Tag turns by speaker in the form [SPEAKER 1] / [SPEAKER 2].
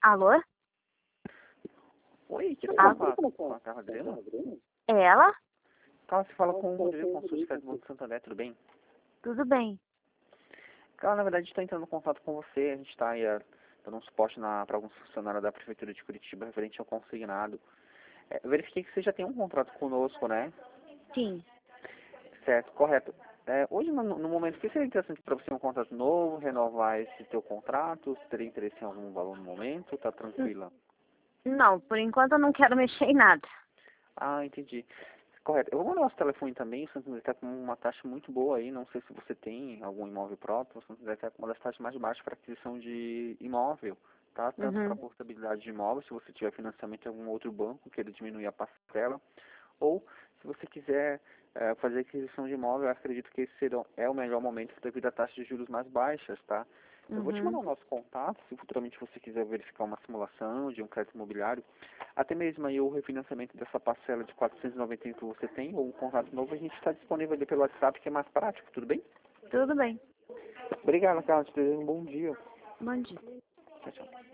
[SPEAKER 1] Alô?
[SPEAKER 2] Oi, que fala com a Carla Adriana?
[SPEAKER 1] É ela?
[SPEAKER 2] Carla, você fala com o Rodrigo Consulta do Banco Santander, tudo bem?
[SPEAKER 1] Tudo bem.
[SPEAKER 2] Carla, na verdade, a gente está entrando em contato com você, a gente está aí dando um suporte para alguns funcionários da Prefeitura de Curitiba referente ao consignado. Eu verifiquei que você já tem um contrato conosco, né?
[SPEAKER 1] Sim.
[SPEAKER 2] Certo, correto. Hoje, no momento, o que seria interessante para você um contrato novo, renovar esse teu contrato? Você teria interesse em algum valor no momento? Tá tranquila?
[SPEAKER 1] Não, por enquanto eu não quero mexer em nada.
[SPEAKER 2] Ah, entendi. Correto. Eu vou mandar nosso telefone também, o Santander está com uma taxa muito boa aí, não sei se você tem algum imóvel próprio, o Santander está com uma das taxas mais baixas para aquisição de imóvel, tá? Tanto para
[SPEAKER 1] Uhum.
[SPEAKER 2] portabilidade de imóvel, se você tiver financiamento em algum outro banco, que ele diminui a parcela, ou se você quiser fazer aquisição de imóvel, eu acredito que esse é o melhor momento devido à taxa de juros mais baixas, tá? Eu vou te mandar
[SPEAKER 1] Uhum.
[SPEAKER 2] o nosso contato, se futuramente você quiser verificar uma simulação de um crédito imobiliário, até mesmo aí o refinanciamento dessa parcela de 491 que você tem, ou um contrato novo, a gente está disponível ali pelo WhatsApp, que é mais prático, tudo bem?
[SPEAKER 1] Tudo bem.
[SPEAKER 2] Obrigado, Carlos, te desejo um bom dia.
[SPEAKER 1] Bom dia.
[SPEAKER 2] Tchau, tchau.